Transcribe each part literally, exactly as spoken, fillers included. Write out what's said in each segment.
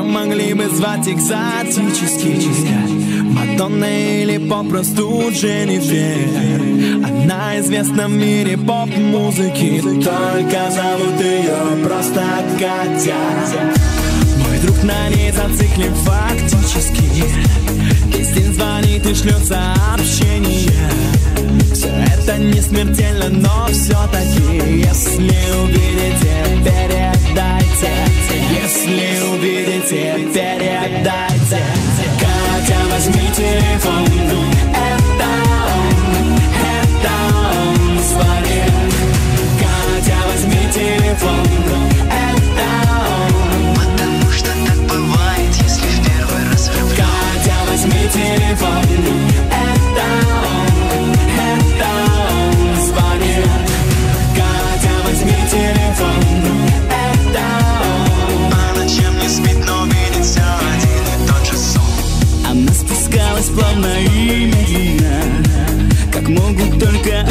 могли бы звать экзотически. Мадонна или попросту Дженнифер. Она известна в мире поп-музыки, только зовут ее просто Катя. Мой друг на ней зациклен фактически. Песен звонит и шлет сообщения. Все это не смертельно, но все-таки, если увидите, передайте. Если увидите, передайте. Катя, возьми телефон, это он, это он звонит. Катя, возьми телефон, это он. Потому что так бывает, если в первый раз влюблен. Катя, возьми телефон, это он, это он звонит. Катя, возьми телефон, это он. По ночам не спит, но видит все один и тот же сон. Она спускалась плавно и медленно, как могут только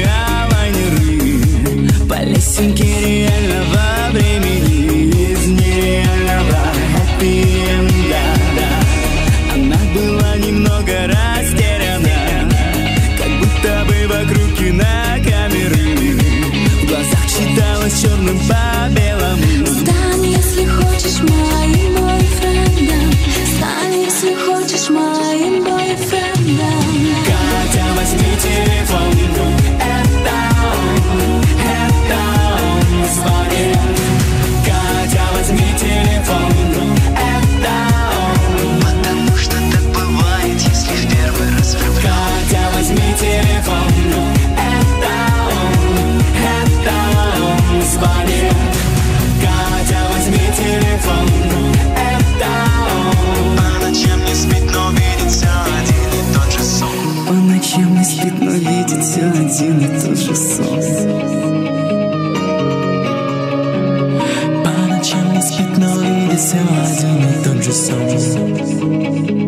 авиалайнеры, по лесенке реального времени, из нереального хэппи-энда. Она была немного растеряна, как будто бы вокруг кинокамеры. В глазах читалось черным по белому. Стань, если хочешь, моим бойфрендом. Стань, если хочешь, моим бойфрендом. Катя, возьми телефон, это он, это он звонит. Катя, возьми телефон, это он. Потому что так бывает, если в первый раз влюблен. Катя, возьми телефон, это он, это он звонит. Катя, возьми телефон, это он. По ночам не спит, но видит все один и тот же сон. По ночам не спит, но видит все один и тот же сон. По ночам не спит, но видит все один и тот же сон.